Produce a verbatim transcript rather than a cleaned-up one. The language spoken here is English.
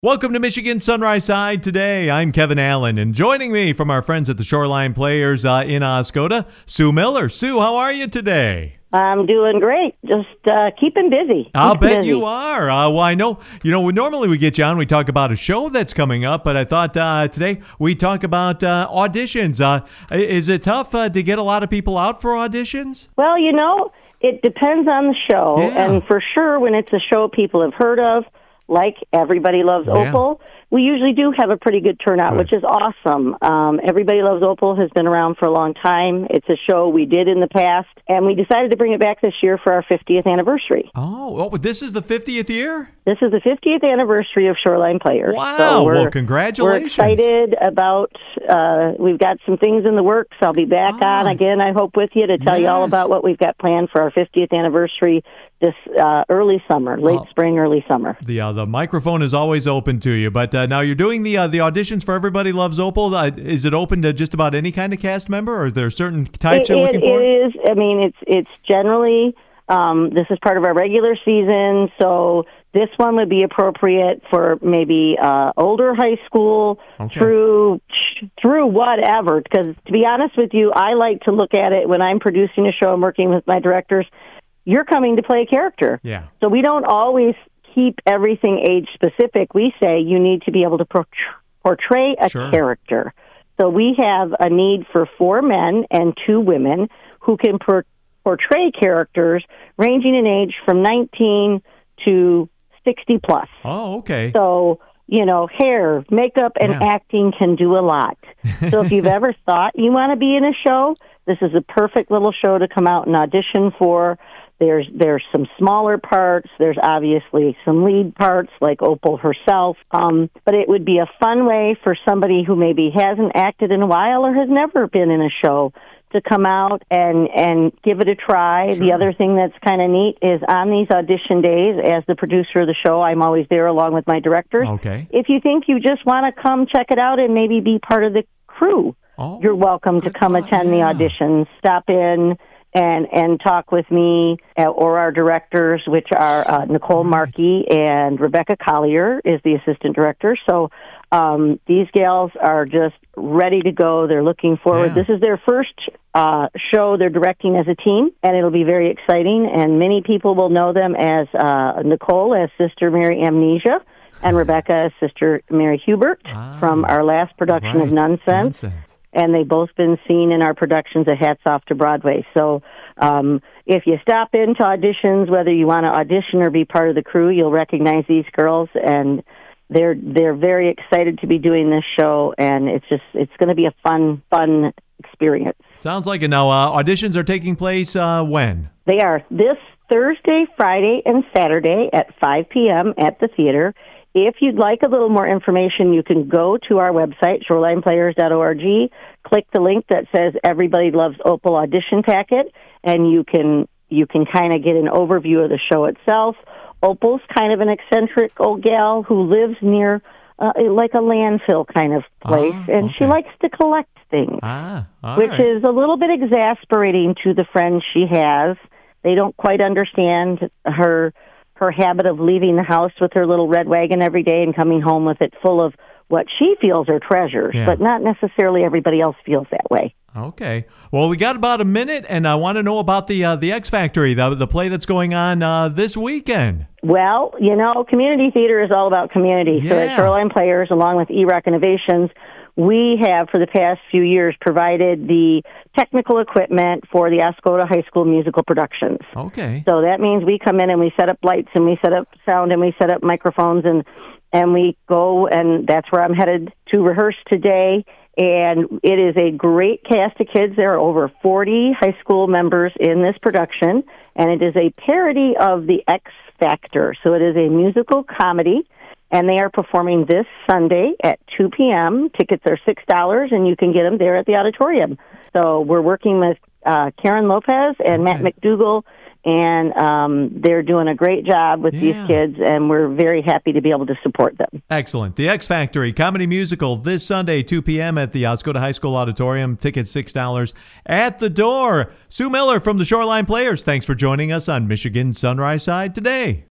Welcome to Michigan Sunrise Side today. I'm Kevin Allen, and joining me from our friends at the Shoreline Players uh, in Oscoda, Sue Miller. Sue, how are you today? I'm doing great. Just uh, keeping busy. I'll keeping bet busy. you are. Uh, well, I know, you know, normally we get you on, we talk about a show that's coming up, but I thought uh, today we talk about uh, auditions. Uh, is it tough uh, to get a lot of people out for auditions? Well, you know, it depends on the show. Yeah. And for sure, when it's a show people have heard of, like Everybody Loves Yeah. Opal, we usually do have a pretty good turnout, Good. which is awesome. Um, Everybody Loves Opal has been around for a long time. It's a show we did in the past, and we decided to bring it back this year for our fiftieth anniversary. Oh, well, this is the fiftieth year? This is the fiftieth anniversary of Shoreline Players. Wow. So we're, Well, congratulations. We're excited about, uh, we've got some things in the works. I'll be back Ah. on again, I hope, with you to tell you all Yes. about what we've got planned for our fiftieth anniversary this uh, early summer, late Oh. spring, early summer. The uh, the microphone is always open to you, but uh, now you're doing the uh, the auditions for Everybody Loves Opal. Uh, is it open to just about any kind of cast member, or are there certain types It, you're it, looking for? it is, I mean, it's, it's generally, um, this is part of our regular season, so this one would be appropriate for maybe uh, older high school Okay. through through whatever. Because to be honest with you, I like to look at it when I'm producing a show and working with my directors. You're coming to play a character. Yeah. So we don't always keep everything age specific. We say you need to be able to por- portray a Sure. character. So we have a need for four men and two women who can por- portray characters ranging in age from nineteen to sixty plus. Oh, okay. So, you know, hair, makeup, and Yeah. acting can do a lot. So if you've ever thought you want to be in a show, this is a perfect little show to come out and audition for. There's there's some smaller parts. There's obviously some lead parts like Opal herself. Um, but it would be a fun way for somebody who maybe hasn't acted in a while or has never been in a show to come out and, and give it a try. Sure. The other thing that's kind of neat is on these audition days, as the producer of the show, I'm always there along with my directors. Okay. If you think you just want to come check it out and maybe be part of the crew, Oh, you're welcome to good come thought, attend yeah. the auditions. Stop in and and talk with me uh, or our directors, which are uh, Nicole Markey and Rebecca Collier is the assistant director. So um, these gals are just ready to go. They're looking forward. Yeah. This is their first uh, show they're directing as a team, and it'll be very exciting. And many people will know them as uh, Nicole as Sister Mary Amnesia and Rebecca as Sister Mary Hubert Ah, from our last production right. of Nonsense. Nonsense. And they've both been seen in our productions at Hats Off to Broadway. So um, if you stop into auditions, whether you want to audition or be part of the crew, you'll recognize these girls, and they're they're very excited to be doing this show, and it's just it's going to be a fun, fun experience. Sounds like it. Now, uh, auditions are taking place uh, when? They are this Thursday, Friday, and Saturday at five p.m. at the theater. If you'd like a little more information, you can go to our website, shoreline players dot org, click the link that says Everybody Loves Opal Audition Packet, and you can you can kind of get an overview of the show itself. Opal's kind of an eccentric old gal who lives near uh, like a landfill kind of place, Ah, and she okay. likes to collect things, Ah, all which right. is a little bit exasperating to the friends she has. They don't quite understand her her habit of leaving the house with her little red wagon every day and coming home with it full of what she feels are treasures, Yeah. but not necessarily everybody else feels that way. Okay. Well, we got about a minute, and I want to know about the uh, the X Factory, the the play that's going on uh, this weekend. Well, you know, community theater is all about community. So Yeah. at Shoreline Players, along with E-Rock Innovations, we have, for the past few years, provided the technical equipment for the Oscoda High School musical productions. Okay. So that means we come in and we set up lights and we set up sound and we set up microphones and and we go, and that's where I'm headed to rehearse today. And it is a great cast of kids. There are over forty high school members in this production, and it is a parody of the X Factor. So it is a musical comedy, and they are performing this Sunday at two p.m. Tickets are six dollars, and you can get them there at the auditorium. So we're working with uh, Karen Lopez and Matt Okay. McDougall, and um, they're doing a great job with Yeah. these kids, and we're very happy to be able to support them. Excellent. The X Factory comedy musical this Sunday, two p.m. at the Oscoda High School Auditorium. Tickets six dollars at the door. Sue Miller from the Shoreline Players, thanks for joining us on Michigan Sunrise Side today.